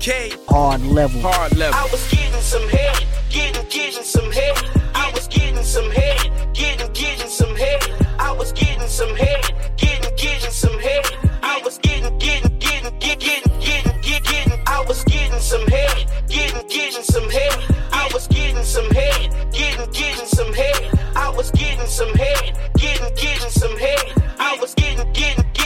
TK. Hard level. Hard level. I was getting some head, getting some head. I was getting some head, getting some head. I was getting some head, getting some head. I was getting. I was getting some head, getting some head. I was getting some head, getting some head. I was getting some head, getting some head. I was getting some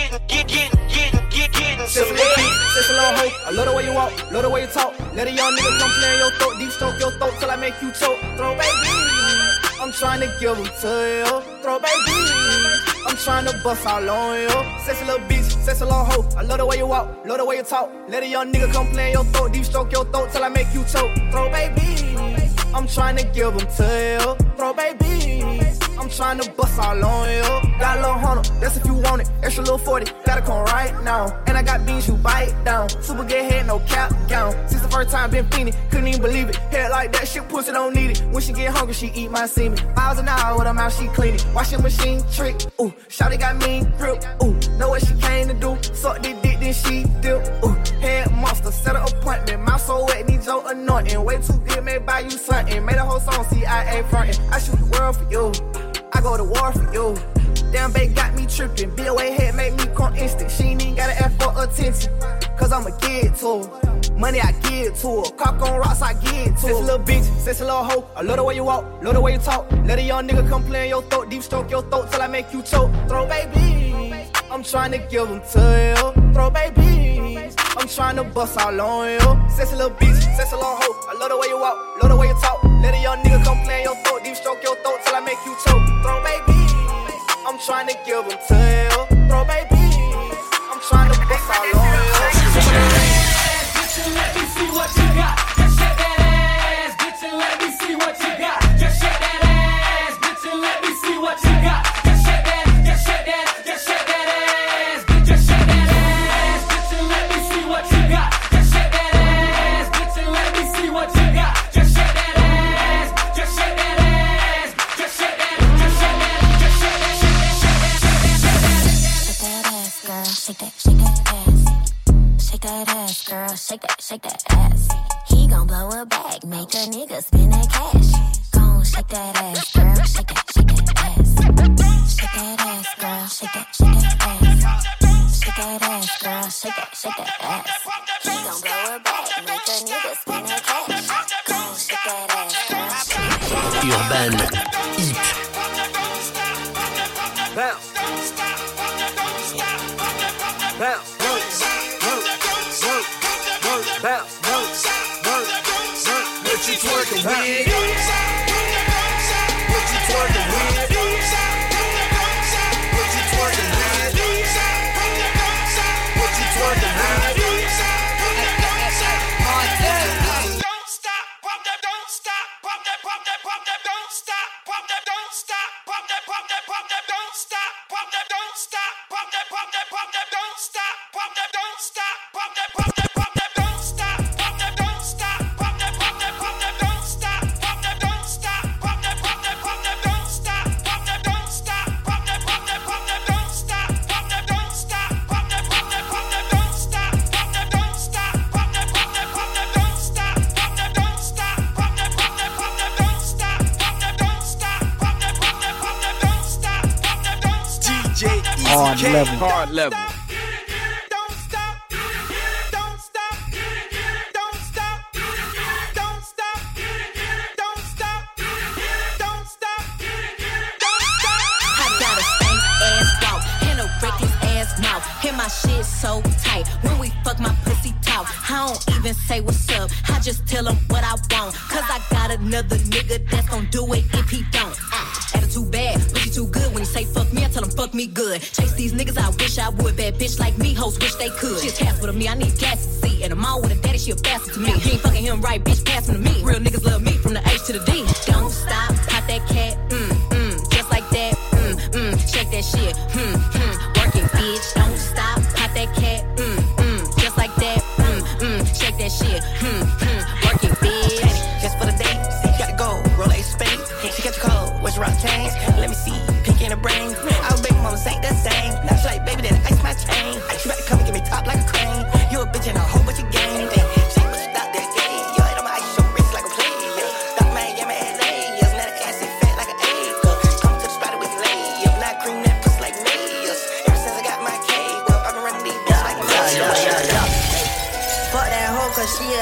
head. Just a little hoe, I love the way you walk, love the way you talk. Let a young nigga come play in your throat, deep stroke your throat till I make you choke. Throw baby, I'm trying to give them to you. Throw baby, I'm trying to bust all on you. Sexy little bitch, sexy little hoe, I love the way you walk, love the way you talk. Let a young nigga come play in your throat, deep stroke your throat till I make you choke. Throw baby, I'm trying to give them to you. Throw baby, I'm trying to bust all on you. Got a little 100, that's if you want it. Extra little 40, gotta come right now. And I got beans, you bite down. Super good head, no cap gown. Since the first time been fiending, couldn't even believe it. Head like that, shit pussy don't need it. When she get hungry, she eat my semen. 5 an hour with her mouth, she clean it. Washing machine trick, ooh. Shawty got mean grip, ooh. Know what she came to do. Suck this dick, then she dip, ooh. Head monster, set an appointment. Mouth so wet, need your anointing. Way too good, may buy you something. Made a whole song, CIA frontin'. I shoot the world for you. I go to war for you. Damn babe got me trippin'. BOA head make me come instant. She ain't even gotta ask for attention. Cause I'ma give to her. Money I give to her. Cock on rocks I give to her. Sexy little bitch, sexy little hoe. I love the way you walk, love the way you talk. Let a young nigga come play in your throat. Deep stroke your throat till I make you choke. Throw baby, I'm trying to give them to you. Throw baby, I'm trying to bust all on you. Sexy little bitch, sexy little hoe. I love the way you walk, love the way you talk. Let a young nigga come play in your throat. Deep stroke your throat till I make you choke. Throw baby, I'm trying to give them to you. Throw baby, I'm trying to bust all on you. Bitch, let me see what you got. Just shake that ass, bitch, and let me see what you got. Just shake that ass, bitch, and let me see what you got. Just shake that, just shake that, just shake that ass, bitch, just shake that ass, bitch, and let me see what you got. Just shake that ass, bitch, and let me see what you got. Just shake that ass, just shake that ass, just shake that, just shake that, just shake that, shake that, shake that, shake that, shake that ass, girl, shake that ass. Shake that ass, girl, shake that ass. He gon' blow a bag, make a nigga spend that cash. Gon' shake that ass, girl, shake that ass. Shake that ass, girl, shake that ass. Shake that ass, girl, shake that ass. He gon' blow a bag, make a nigga spend that cash. Gon' shake that ass, girl, shake that ass. Urban Hit. Bounce. Bounce. Bounce, bounce, what you twerking with? What you twerking with? What you twerking with? What you twerking with? Don't stop, pump that, don't stop, pump that, pump that, pump that, don't stop, pump that, don't stop, pump that, pump that, pump that, don't stop, pump that, don't stop, pump that, pump that, pump that, don't stop, pump that, don't stop, pump that, pump that, pump that, don't stop. Hard level. Hard level. Don't stop. Don't stop. Don't stop. Don't stop. Don't stop. Don't stop. Don't stop. I got a stank ass walk and a reckless ass mouth. And my shit so tight. When we fuck, my pussy talk. I don't even say what's up. I just tell him what I want. Cause I got another nigga that's gon' do it if he don't. Attitude bad, but you too good. When you say fuck me, I tell him fuck me good. Chase these niggas, I wish I would. Bad bitch like me, hoes wish they could. She a task with me, I need gas to see. And I'm all with a daddy, she a bastard to me. He ain't fucking him right, bitch, pass him to me. Real niggas love me from the H to the D. Don't stop, pop that cat, just like that, shake that shit, working bitch. Don't stop, pop that cat, just like that, shake that shit, working bitch. Just for the day, got to go, roll a spade. She got the cold, what's your rock chain? Let me see, pink in the brain. Our baby mamas ain't the same. Now she like, baby, then ice my chain. She about to come and give me top like a crane. You a bitch and a whole bunch of game. Shake my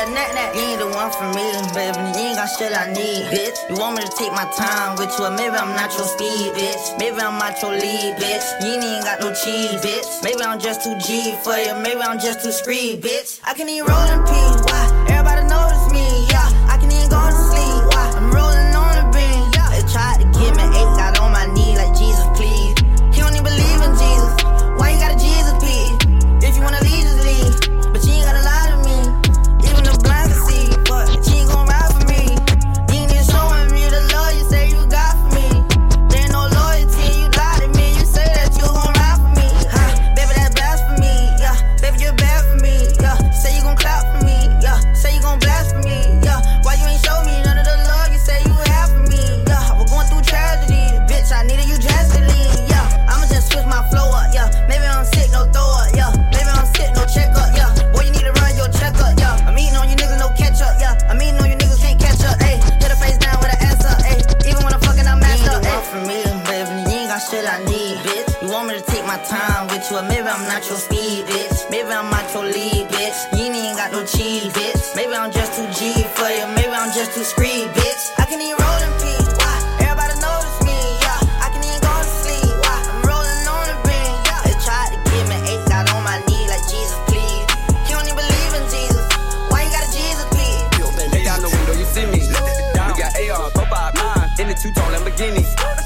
that neck. You ain't the one for me, baby. You ain't got shit I need, bitch. You want me to take my time with you, or maybe I'm not your speed, bitch. Maybe I'm not your lead, bitch. You ain't got no cheese, bitch. Maybe I'm just too G for you, maybe I'm just too screed, bitch. I can even roll in peace, why? Everybody notice me, yeah. I can even go to sleep, why? I'm rolling on the beam, yeah. They tried to give me 8, got on my knee like Jesus, please. He don't even believe in Jesus. Why you got a Jesus piece? If you wanna leave, just leave. But you ain't gotta lie to me. Even the blind can see, but you ain't gon' ride for me. You ain't even showing me the love you say you got for me. There ain't no loyalty, you lied to me. You say that you gon' ride for me. Huh? Baby, that's blasphemy, yeah. Baby, you're bad for me, yeah. Say you gon' clap for me, yeah. Say you gon' blast for me, yeah. Why you ain't show me none of the love you say you have for me, yeah. We're going through tragedy, bitch, I needed you drastically, yeah. I'ma just switch my flow up, yeah. Maybe I'm sick, no throw up, yeah. Maybe I'm sick, no check up, yeah. Boy, you need to run your checkup, yeah. I'm eating on you niggas, no catch up, yeah. I'm eating on you niggas, can't catch up, ayy. Hit a face down with an ass up, ayy. Even when I'm fucking, I'm messed up, ayy. For me, baby, you ain't got shit I need, bitch. You want me to take my time with you, or maybe I'm not your speed, bitch. Maybe I'm not your lead, bitch. You ain't got no cheese, bitch. Maybe I'm just too G for you, maybe I'm just too screed, bitch. I can even roll in peace, why? Everybody notice me, yeah. I can even go to sleep, why? I'm rolling on the beam, yeah. They tried to give me 8, got on my knee like Jesus, please. He don't even believe in Jesus. Why you got a Jesus, please? Lay down the window, you see me. We got AR, 459 in the two-tone Lamborghini.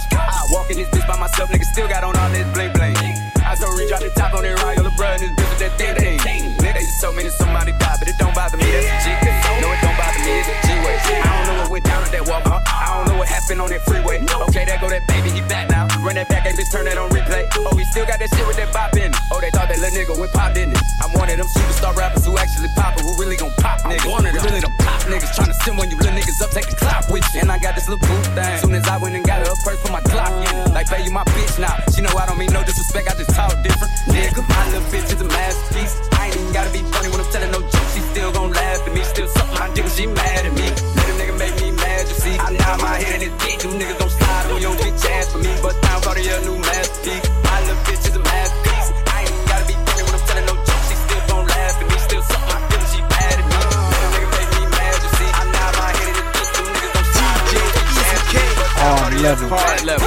I walk in this bitch by myself, nigga still got on all this bling bling. I told reach out the top on that ride, your little brother and this bitch with that thing. Nigga, they just told me that somebody died, but it don't bother me, that's a G. No, it don't bother me, it's a G-way. I don't know what went down at that walk, I don't know what happened on that freeway. Okay, there go that baby, he back now. Run that back, bitch, turn that on replay. Oh, he still got that shit with that bop in it. Oh, they thought that little nigga went pop, didn't it? I'm one of them superstar rappers who actually poppin', who really gon' pop niggas. One of them really don't pop niggas, tryna send when you little niggas up, take a clock with you. And I got this little booth thing. Soon as I went and got her up first, put my Glock in it. Like, babe, you my bitch now. She know I don't mean no disrespect, I just talk different. Nigga, my little bitch is a masterpiece. I ain't even gotta be funny when I'm telling no jokes. She still gon' laugh at me, still suck my dick when she mad at me. Let a nigga make me mad, you see. I nod my head in this bitch, you niggas gon' slide on your bitch ass for me. But I'm part of your new masterpiece. My little bitch is a masterpiece. I ain't even gotta be funny when I'm telling no jokes. She still gon' laugh at me, still suck my dick when she mad at me. Let a nigga make me mad, you see. I nod my head in this bitch, you niggas gon' slide on your bitch ass for me. But I'm part of your hard level.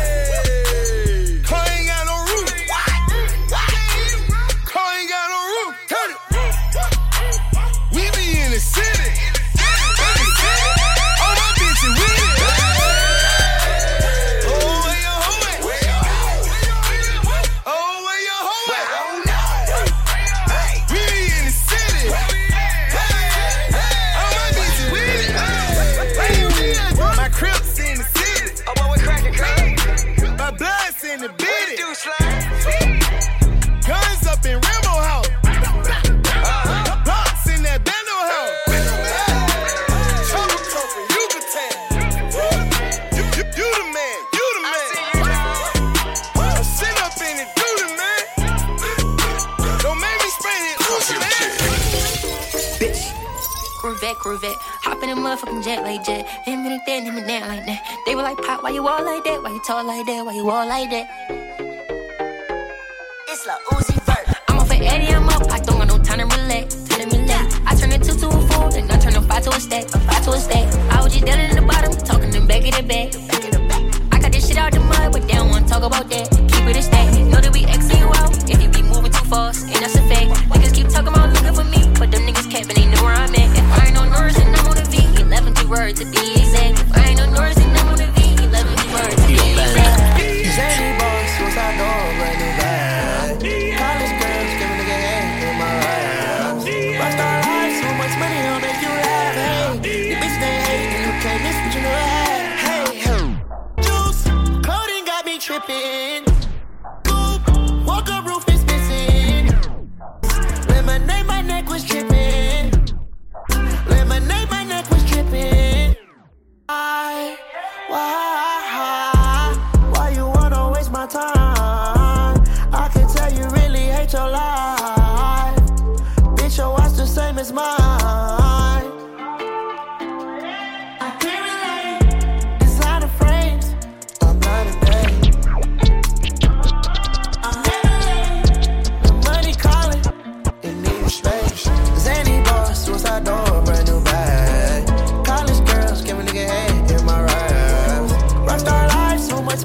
Corvette, hop in a motherfucking jet like jet. Him and that, him and that like that. They were like, Pop, why you all like that? Why you talk like that? Why you all like that? It's like Uzi Vert. I'm off at Eddie, I'm up. I don't got no time to relax. I turn a 2 to a 4, then I turn a 5 to a stack. I was just down in the bottom, talking them back in the back. I got this shit out the mud, but they don't wanna talk about that. Keep it a stack. Know that we Xing you out if you be moving too fast, and that's a fact. Niggas keep talking about looking for me, but them niggas capping, they know where I'm at. If I ain't on Norris, then I'm on a V. 11 2 words to be exact. If I ain't on Norris, then I'm on a V. 11 2 words to be exact. Zany boss, suicide door, brand new bag. College girls, give a nigga head in my raps. Rockstar life, so much money, I'll make you laugh. Hey, the bitch they hate, and you can't miss what you know have. Hey, juice, clothing got me tripping. Goop, walker roof is missing. Lemonade, my neck was dripping. Lemonade, my neck was dripping. Why you wanna waste my time? I can tell you really hate your life. Bitch, your watch the same as mine. I can't relate. Designer frames, I'm not a day. I'm never late. The money calling, it needs space. Zany boss, suicide door.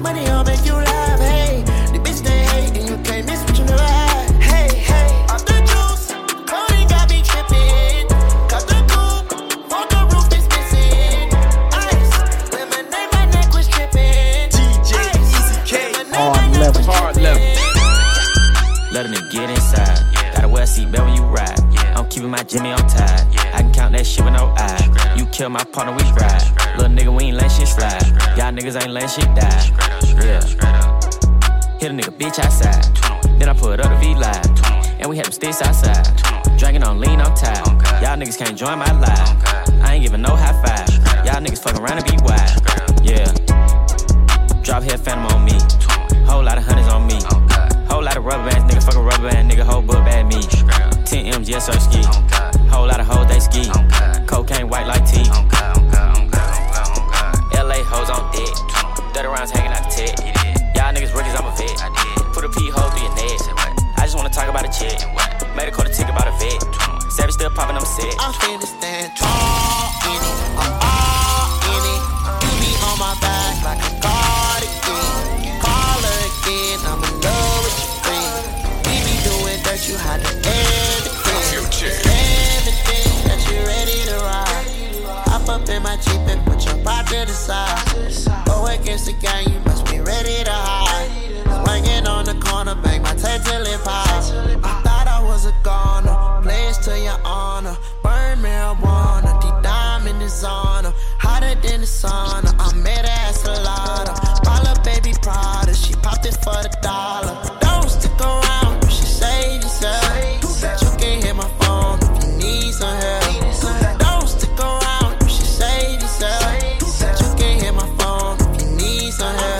money, I'll make you laugh. Hey, the bitch they hate, and you can't miss what you never had. Hey, hey, off the juice, Cody got me tripping. Cut the coupe, on the roof is missing. Ice, lemonade, my neck was tripping. DJ Easy K. Hard level. Let a nigga get inside. Gotta wear a seatbelt when you ride. I'm keeping my Jimmy on tight. I can count that shit with no eye. You kill my partner, we ride. Little nigga, we ain't letting shit slide. Y'all niggas ain't letting shit die. Yeah. Hit a nigga bitch outside. Then I put up the V-Live. And we had them sticks outside. Drinking on lean, I'm tired. Y'all niggas can't join my live. I ain't giving no high five. Y'all niggas fucking around and be wide. Yeah. Drop head phantom on me. Whole lot of hundreds on me. Whole lot of rubber bands, nigga, fuck a rubber band, nigga, whole book bad me. 10 M's, yes, sir, ski. Whole lot of hoes, they ski. Cocaine white like tea. LA hoes on deck. Dirty rounds hanging out the tech. Y'all niggas rookies, I'm a vet. Put a P-hole through your neck. I just wanna talk about a chick. Made a quarter tick about a vet. Savage still popping, I'm sick. I'm finna stand tall in it. I'm all in it. You be on my back like a cardigan. Call her again, I'm in love with your friend. We be doing dirt, you hide everything. Everything that you ready to ride. Hop up in my Jeep and put your pride to the side. Go against the gang, you must be ready to hide. Swinging on the corner, bang my tail till it pops. I thought I was a goner, players to your honor. Burn marijuana, deep diamond is on her. Hotter than the sauna, I made her ass a lotta. Follow baby Prada, she popped it for the dollar. Don't stick around, she say yourself. You can hit my phone if you need some help. Don't stick around, she say yourself. You can hit my phone if you need some help.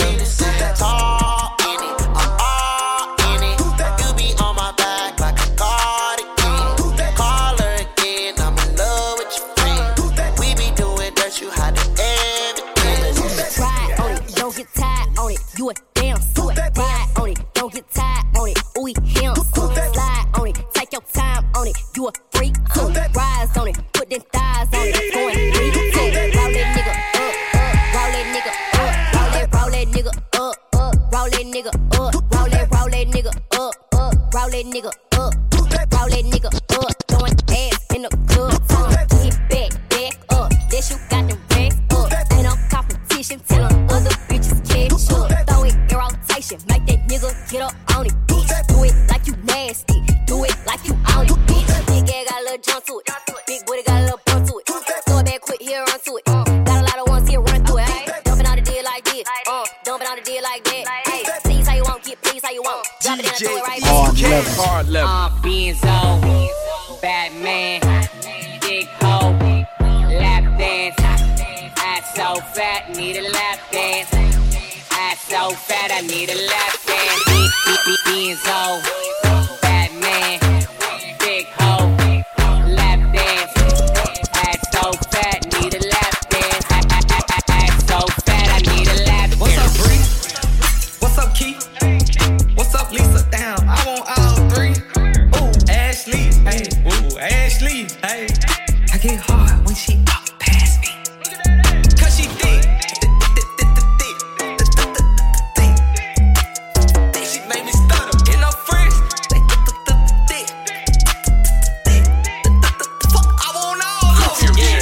Tall in it, I'm all in it. You be on my back like a cardigan. Call her again, I'm in love with your friend. We be doing dirt, you hide everything. Ride on it, don't get tired on it. You a damn suit. Ride on it, don't get tired on it. Ooh, him. Slide on it, take your time on it. You a freak too. Rise on it, put them thighs on it. Going 3, 2. Roll that nigga up, roll that nigga up, roll that nigga up, roll that nigga up, roll that nigga up, roll that nigga up, roll that nigga up. Throwing ass in the club, get back up. That you got them racks up. Ain't no competition, tell them other bitches catch up. Throw it in rotation, make that nigga get up on it, bitch. Do it like you nasty, do it like you on it, bitch. Big ass got a little jump to it, big booty got a little bump to it. Throw it back quick, here run to it. Got a lot of ones here run through it. Dumping out the deal like this, dumping out the deal like that. Hey, please how you want, get please how you want. Drop it down and throw it right back. Hard level. Benzo, Batman, big hoe, lap dance. Ass so fat, need a lap dance. Ass so fat, I need a lap dance. Benzo, Batman, big hoe, lap dance. Ass so fat, need a lap dance. Ass so fat, I need a lap dance. What's up, Bree? What's up, Keith? What's up, Lisa? Damn, I want all 3. Ooh, Ashley, hey, ooh, Ashley, hey. I get hard when she up past me. Cause she thick. She made me stutter in her friends. Thick. Fuck, I want all of them. Yeah,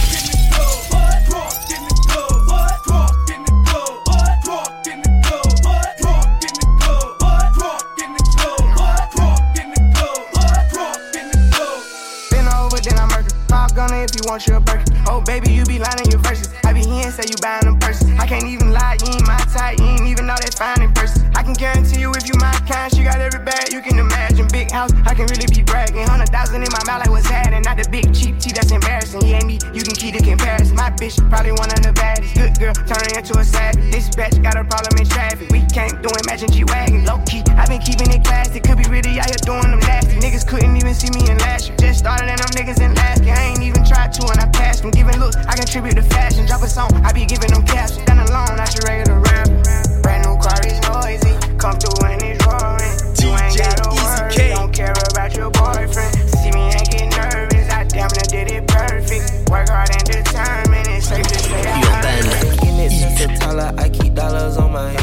if you want your burger. Oh, baby, you be lying in your verses. I be here and say you buying them purses. I can't even lie, you ain't my type. You ain't even know that fine in person. I can guarantee you if you my kind, she got every bag you can imagine. Big house, I can really be bragging. 100,000 in my mouth like what's happening. Not the big cheap tea that's embarrassing. You ain't me, you can keep the comparison. My bitch probably one of the baddest. Good girl, turning into a savage. This bitch got a problem in traffic. We can't do imagine G-Wagon. Low key, I been keeping it classy. Could be really out here doing them nasty. Niggas couldn't even see me in last year. Just started and them niggas in last year. I ain't even tried to and I passed from giving looks. I contribute to fashion. Drop a song, I be giving them caps. Done alone, not your regular rapper. Brand new car is noisy. Come through and it's roaring. You ain't gotta worry, don't care about your boyfriend. See me ain't get nervous, I damn near did it perfect. Work hard and determined, it's safe to say I heard it. Since September, I keep dollars on my head.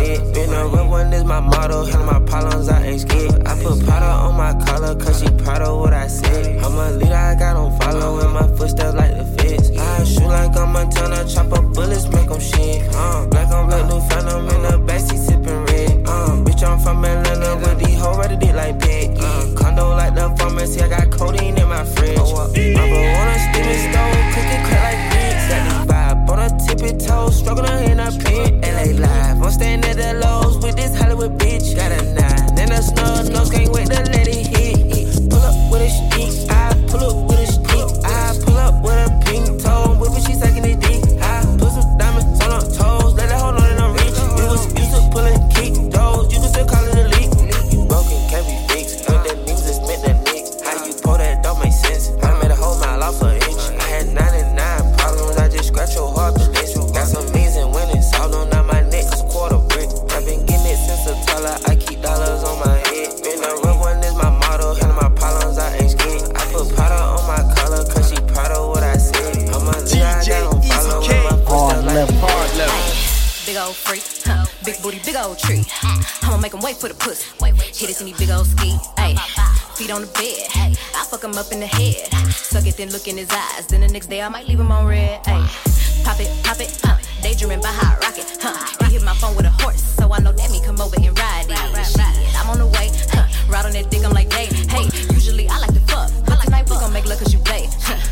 Being a real one is my motto. Handle my problems, I ain't scared. I put powder on my collar, cause she proud of what I said. I'm a leader, I got on follow in my footsteps like the feds. I shoot like I'm Montana, chop up bullets, make them shit. Black on black, new phantom in the backseat sipping red. Bitch, I'm from Atlanta with these hoes ready to like pig. Condo like the pharmacy, I got codeine in my fridge. Number one, a steaming stove, cooking crack like grits. Got these vibe on a tippy toe, struggling in a pin. LA live, I'm staying at the Lowe's with this Hollywood bitch. Got a 9, then a snub nose, can't wait to let it hit. Pull up with a stick, I pull up with a stick. I pull up with a pink toe, whip it, she sucking it dick. I put some diamonds on her toes, let her hold on and I'm rich. You was used to pulling kick doors, you can still call it a leak. You broken, can't be fixed, when that means it's meant to nick. How you pull that don't make sense, I made a whole mile off an inch. I had 99 problems, I just scratch your heart to this. Got some means and winnings, all on my neck, it's quarter brick. I've been getting it since a toddler, I keep dollars on my head. Being a real one is my motto, handle my problems, I ain't scared. I put powder on my collar, cause she proud of what I said. I'm a leader, I got on follow with my footsteps like the hard left. Big old freak, big booty, big old tree. I'ma make him wait for the pussy. Hit it in these big old ski, ayy. Feet on the bed, I fuck him up in the head. Suck it, then look in his eyes. Then the next day I might leave him on red, ayy. Pop it, daydreaming by hot rocket, He hit my phone with a horse, so I know that me come over and ride it. Shit, I'm on the way, ride on that dick, I'm like, hey, usually I like to fuck, but tonight we gon' make love cause you play.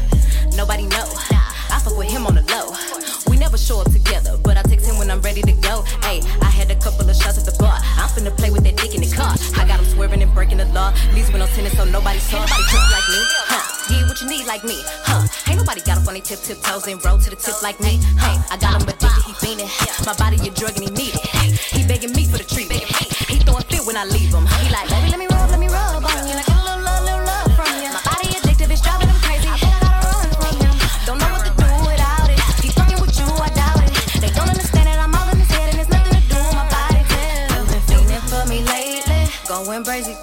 Nobody know, I fuck with him on the low. We never show up together, but I text him when I'm ready to go. Ayy, I had a couple of shots at the bar. I'm finna play with that dick in the car. I got him swerving and breaking the law. Leaves with no tennis, so nobody saw. Nobody cook like me, Yeah, what you need like me, Ain't nobody got up on their tiptoes and roll to the tip like me, I got him addicted, he fiending. My body a drug and he need it. He begging me for the treatment. He throwing fit when I leave him. He like, baby, let me rub on you. Like a little love from you. My body addictive, it's driving him crazy. I think I gotta run from him. Don't know what to do without it. He's fucking with you, I doubt it. They don't understand it, I'm all in his head and there's nothing to do with my body. You've been fiending for me lately, going crazy.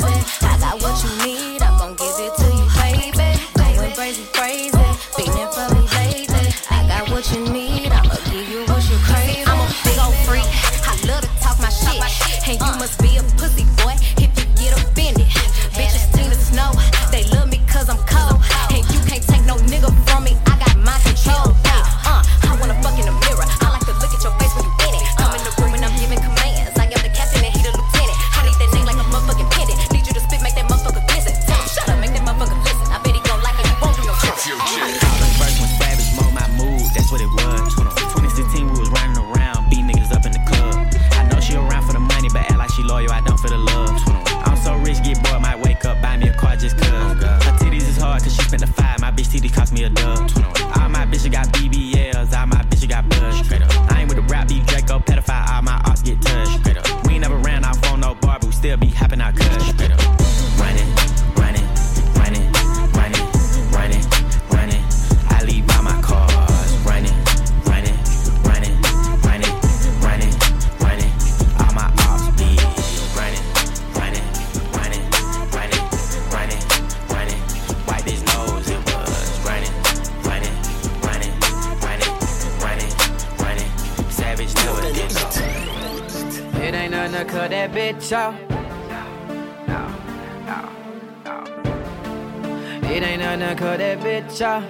I got what you need, I'm gon' give it to you, baby. Going crazy, fiending for me lately. I got what you need, I'ma give you what you crave. I'm a big old freak, I love to talk my shit, and you must be a pussy boy if you get offended. Bitches Tina Snow, they love me cause I'm cold, and you can't take no nigga from me. I got my control. I wanna fuck in the mirror. I like to look at your face when you in it. I'm in the room and I'm giving commands. I am the captain and he the lieutenant. I need that name like a motherfucking pendant. Need you to spit, make that motherfucker glisten. Tell him shut up, make that motherfucker listen. I bet he gon' like it, he won't do no shit. First when Savage mode my mood, that's what it was. 2016 we was running around, beat niggas up in the club. I know she around for the money, but act like she loyal, I don't for the love. I'm so rich, get bored, might wake up, buy me a car just cuz. Her titties is hard cause she spent the 5, my bitch titties cost me a dub. All my bitches got BBLs, all my bitches got blood. I ain't with the rap beef, Draco, pedophile, all my ops get touched. We ain't never ran off on no bar, but we still be hopping out cuz. Running. I leave by my cars. Running. All my ops be running. Wipe his nose, it was running. Savage never did so. It ain't nothing to cut that bitch off. It ain't nothing to cut that bitch off.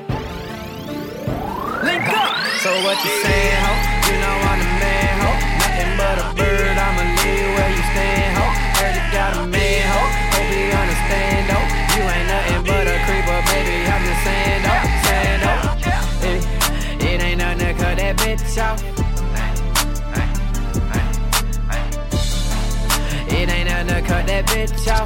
Link up! So what you saying, ho? You know I'm the man, ho. Nothing but a bird, I'ma leave where you stand, ho. Heard you got a man, ho. Hope you understand, though. You ain't nothing but a creeper, baby. I'm just saying, though. It ain't nothing to cut that bitch off. It ain't nothing to cut that bitch off.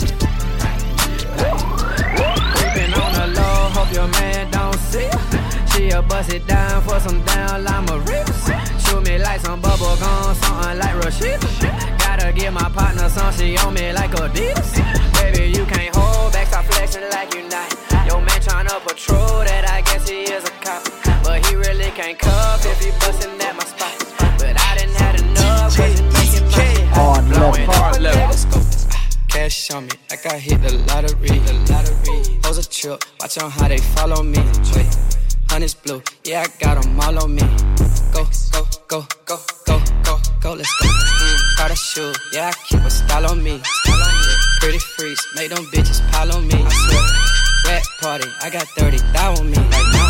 Creeping on the low, hope your man don't see. She'll bust it down for some down llama rips. Shoot me like some bubble gum, something like Rashida. Gotta give my partner some, she on me like Adidas. Baby, you can't hold back, stop flexing like you not. Your man tryna patrol that, I guess he is a cop. But he really can't cuff if he bustin' at my spot. But I didn't have enough, cause it making my shit hot. Hard left. Cash on me, like I hit the lottery. Hoes a trip, watch on how they follow me. Honey's blue, yeah, I got them all on me. Go, go, let's go. Call the shoe, yeah, I keep a style on me. Pretty freaks, make them bitches pile on me. I swear, rat party, I got 30 thou on me. Right now,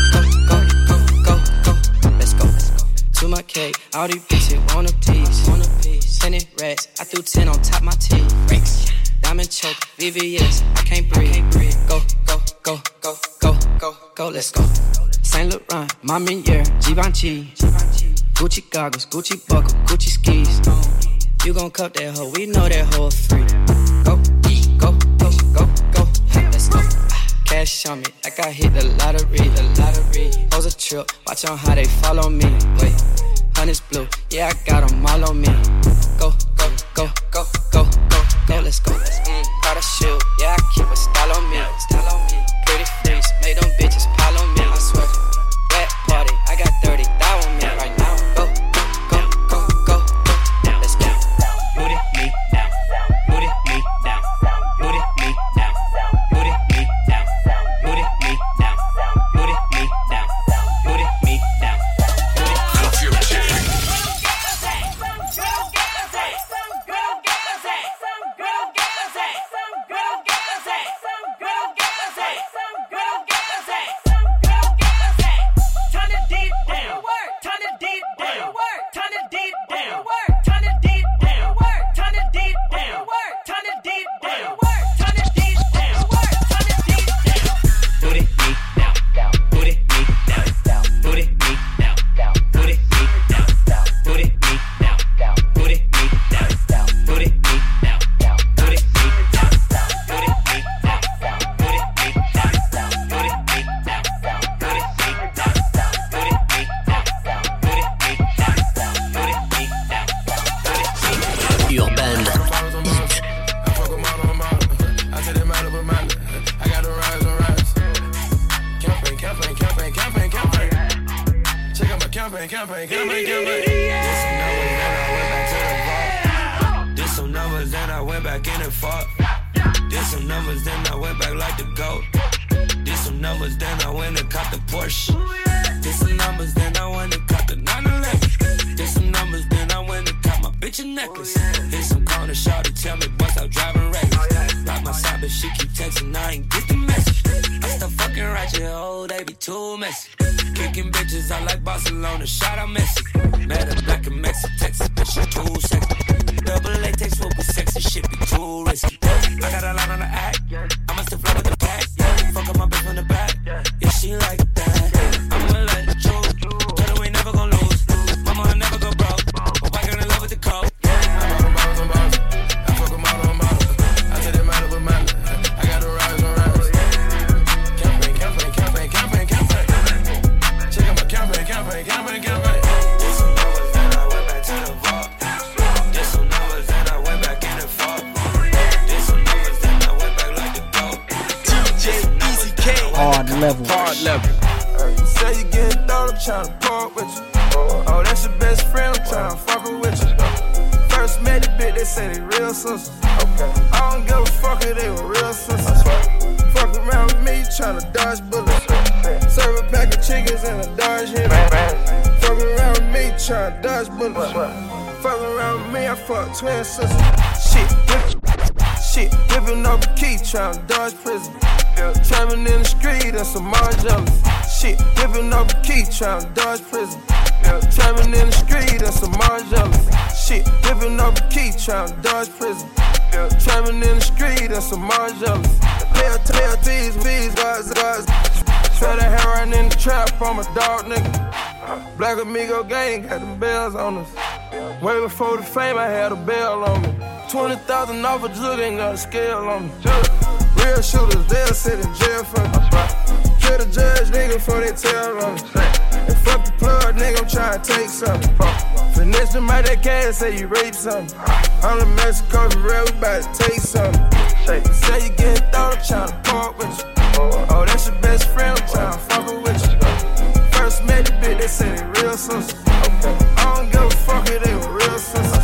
go, let's go. To my cake, all these bitches want a piece. 10 rats, I threw 10 on top my teeth. Diamond choke, VVS, I can't breathe. Go, let's go. Saint Laurent, Mamiere, Givenchy. Gucci goggles, Gucci buckle, Gucci skis. You gon' cut that hoe, we know that hoe free. Go, let's go. Cash on me, like I hit the lottery. Hoes a trip, watch on how they follow me. Wait, honey's blue, yeah, I got them all on me. Go, let's go. Got a shoe, yeah, I keep a style on me. Pretty freaks, make them bitches pile on me. I swear, rat party, I got 30 thou on me right now. Go, let's go. Booty me down, booty me down, booty me down, booty me down, booty me down, booty me down, booty me down, booty me down. Did some numbers, then I went back in and fought. Did some numbers, then I went back like the GOAT. Did some numbers, then I went and caught the Porsche. Did some numbers, then I went and caught the 911. Did some numbers, then I went and caught my bitch a necklace. Hit some corner, shawty tell me bust out driving reckless. Lock my side, but she keep texting, I ain't get the message. I start fucking ratchet, oh, they be too messy. Kicking bitches, I like Barcelona, shout out Messi. Met a black and Mexican, Texas, bitch, she too sexy. Double latex, smoke with sexy shit, be too risky. I got a line on the act, I must have flown with the pack. Fuck up my bitch from the back, yeah, she like that. I'ma let it choose, tell her we never gon' lose. Mama, I never go broke, hope I get in love with the code. Hard level. You say you getting thought, I'm tryna park with you. Oh, that's your best friend, I'm tryna fuck her with you. First met the bitch, they say they real sisters. I don't give a fuck if they were real sisters. Fuck around with me, tryna dodge bullets. Serve a pack of chickens and a Dodge hit. Fuck around with me, tryna dodge bullets. Fuck around with me, I fuck twin sisters. Shit, whipping up a key, tryna dodge prison. Trapping in the street, that's some more jealous. Shit, whipping up a key, tryna dodge prison. Trapping in the street, that's some more jealous. Shit, whipping up a key, tryna dodge prison. Trapping in the street, that's some more jealous. Tell these, guys. Try to hair right in the trap, I'm a dog nigga. Black Amigo gang, got them bells on us. Way before the fame, I had a bell on me. 20,000 off a jug, ain't got a scale on me. Real shooters, they'll sit in jail for me. Kill the judge, nigga, before they tell on me. And fuck the plug, nigga, I'm tryna take something. Finesse them out that cash, say you rape something. I'm in Mexico for real, we bout to take something. Say you getting thought, I'm tryna park with you. Oh, that's your best friend, I'm tryna fuck her with you. First met the bitch, they say they real sisters. I don't give a fuck if they were real sisters.